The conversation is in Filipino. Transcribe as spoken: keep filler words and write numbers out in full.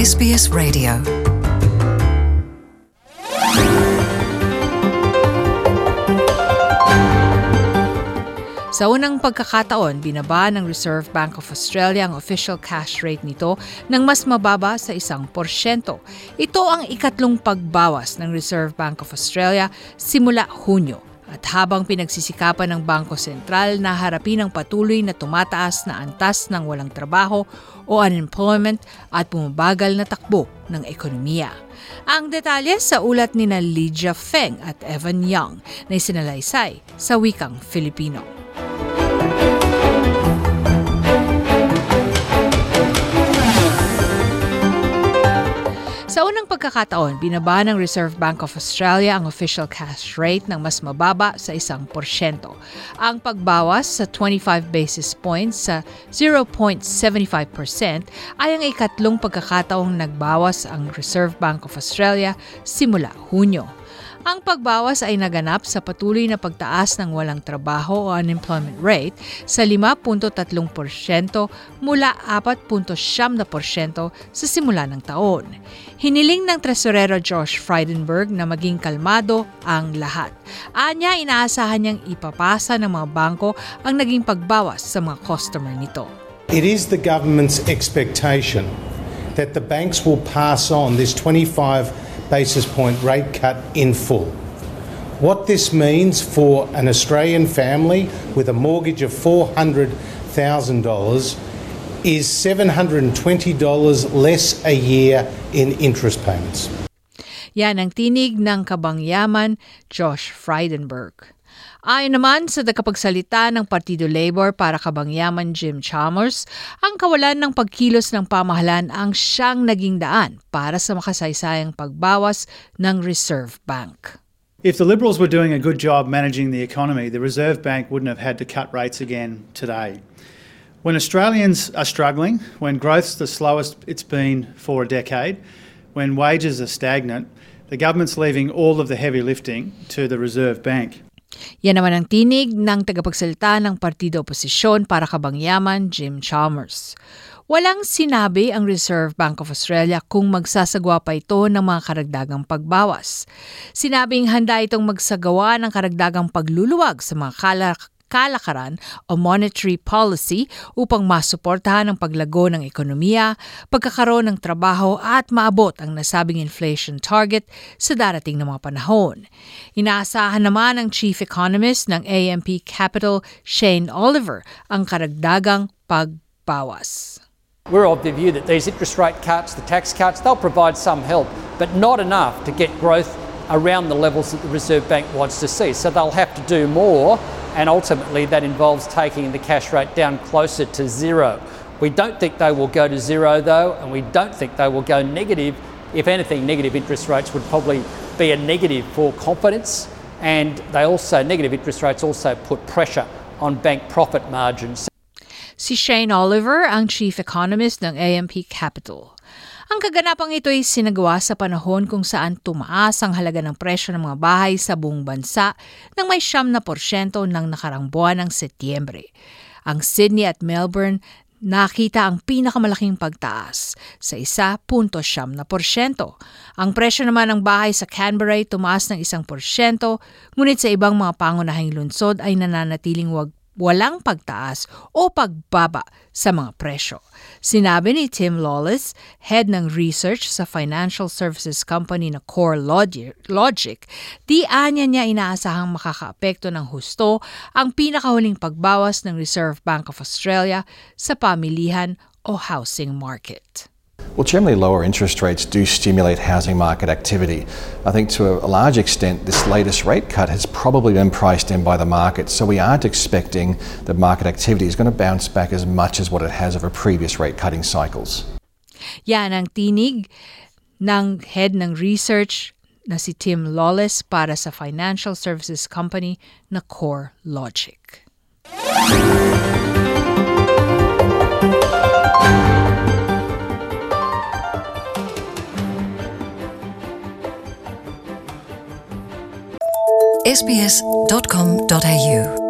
S B S Radio. Sa unang pagkakataon, binaba ng Reserve Bank of Australia ang official cash rate nito ng mas mababa sa isang porsyento. Ito ang ikatlong pagbawas ng Reserve Bank of Australia simula Hunyo. At habang pinagsisikapan ng Bangko Sentral na harapin ang patuloy na tumataas na antas ng walang trabaho o unemployment at bumabagal na takbo ng ekonomiya. Ang detalye sa ulat ni na Lydia Feng at Evan Young na isinalaysay sa wikang Filipino. Sa unang pagkakataon, binaba ng Reserve Bank of Australia ang official cash rate ng mas mababa sa isang porsyento. Ang pagbawas sa twenty-five basis points sa zero point seven five percent ay ang ikatlong pagkakataong nagbawas ang Reserve Bank of Australia simula Hunyo. Ang pagbawas ay naganap sa patuloy na pagtaas ng walang trabaho o unemployment rate sa five point three percent mula four point nine percent sa simula ng taon. Hiniling ng Tresorero Josh Frydenberg na maging kalmado ang lahat. Anya, inaasahan niyang ipapasa ng mga bangko ang naging pagbawas sa mga customer nito. It is the government's expectation that the banks will pass on this twenty-five basis point rate cut in full. What this means for an Australian family with a mortgage of four hundred thousand dollars is seven hundred twenty dollars less a year in interest payments. Yan ang tinig ng kabangyaman Josh Frydenberg. Ayon naman sa tagapagsalita ng Partido Labor para Kabangyaman Jim Chalmers, ang kawalan ng pagkilos ng pamahalaan ang siyang naging daan para sa makasaysayang pagbawas ng Reserve Bank. If the Liberals were doing a good job managing the economy, the Reserve Bank wouldn't have had to cut rates again today. When Australians are struggling, when growth's the slowest it's been for a decade, when wages are stagnant, the government's leaving all of the heavy lifting to the Reserve Bank. Yan naman ang tinig ng tagapagsalita ng Partido Oposisyon para Kabangyaman Jim Chalmers. Walang sinabi ang Reserve Bank of Australia kung magsasagawa pa ito ng mga karagdagang pagbawas. Sinabing handa itong magsagawa ng karagdagang pagluluwag sa mga kalak kalakaran o monetary policy upang masuportahan ang paglago ng ekonomiya, pagkakaroon ng trabaho at maabot ang nasabing inflation target sa darating na mga panahon. Inaasahan naman ng Chief Economist ng A M P Capital, Shane Oliver, ang karagdagang pagbawas. We're of the view that these interest rate cuts, the tax cuts, they'll provide some help, but not enough to get growth around the levels that the Reserve Bank wants to see. So they'll have to do more, and ultimately that involves taking the cash rate down closer to zero. We don't think they will go to zero though, and we don't think they will go negative. If anything, negative interest rates would probably be a negative for confidence, and they also, negative interest rates also put pressure on bank profit margins. Si Shane Oliver ang Chief Economist ng A M P Capital. Ang kaganapang ito ay sinagawa sa panahon kung saan tumaas ang halaga ng presyo ng mga bahay sa buong bansa ng may siyam na porsyento ng nakarang buwan ng Setyembre. Ang Sydney at Melbourne nakita ang pinakamalaking pagtaas sa one point nine na porsyento. Ang presyo naman ng bahay sa Canberra ay tumaas ng isang porsyento, ngunit sa ibang mga pangunahing lungsod ay nananatiling wag walang pagtaas o pagbaba sa mga presyo. Sinabi ni Tim Lawless, head ng research sa financial services company na Core Logic, di anya niya inaasahang makakaapekto ng husto ang pinakahuling pagbawas ng Reserve Bank of Australia sa pamilihan o housing market. Well, generally lower interest rates do stimulate housing market activity. I think to a large extent this latest rate cut has probably been priced in by the market, so we aren't expecting that market activity is going to bounce back as much as what it has over previous rate cutting cycles. Yan ang tinig ng head ng research na si Tim Lawless para sa financial services company na Core Logic. S B S dot com dot A U